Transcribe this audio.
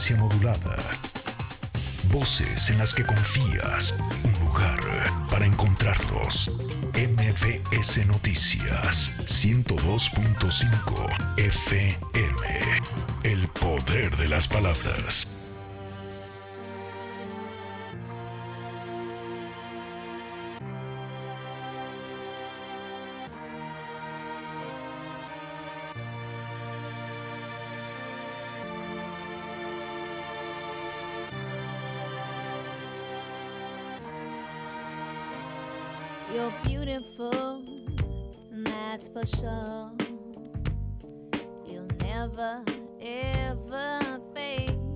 frecuencia modulada. Voces en las que confías. Un lugar para encontrarlos. MBS Noticias 102.5 FM. El poder de las palabras. You're beautiful, that's for sure. You'll never, ever